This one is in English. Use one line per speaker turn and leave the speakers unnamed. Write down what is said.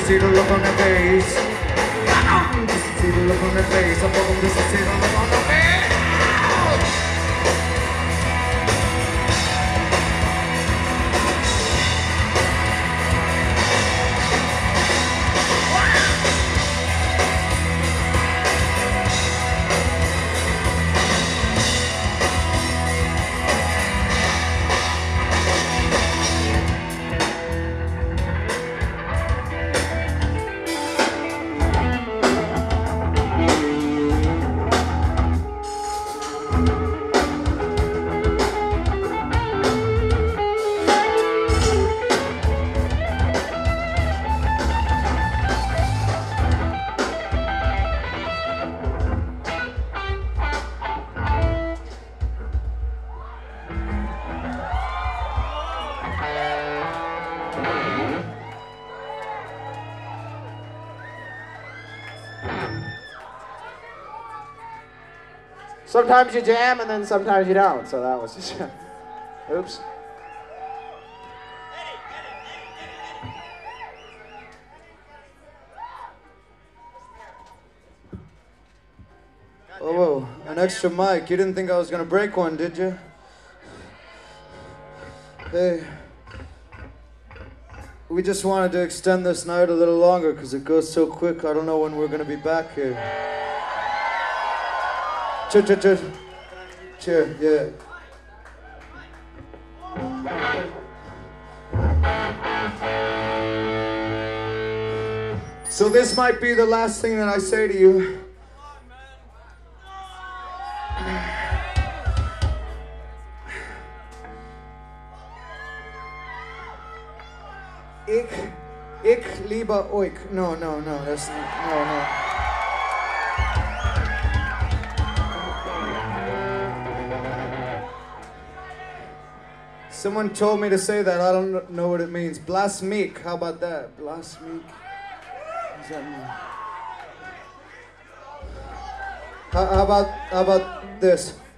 see the look on their face. Just to see the look on their face. I fuck them just to see the look on their face.
Sometimes you jam and then sometimes you don't, so that was just, oops.
Oh, whoa, an extra mic. You didn't think I was gonna break one, did you? Hey. We just wanted to extend this night a little longer because it goes so quick. I don't know when we're gonna be back here. Cheer, cheer, cheer. Cheer, yeah. So this might be the last thing that I say to you. Ich liebe euch. No, that's not, no. Someone told me to say that. I don't know what it means. Blasmeek. How about that? Blasmeek. What does that mean? How about this?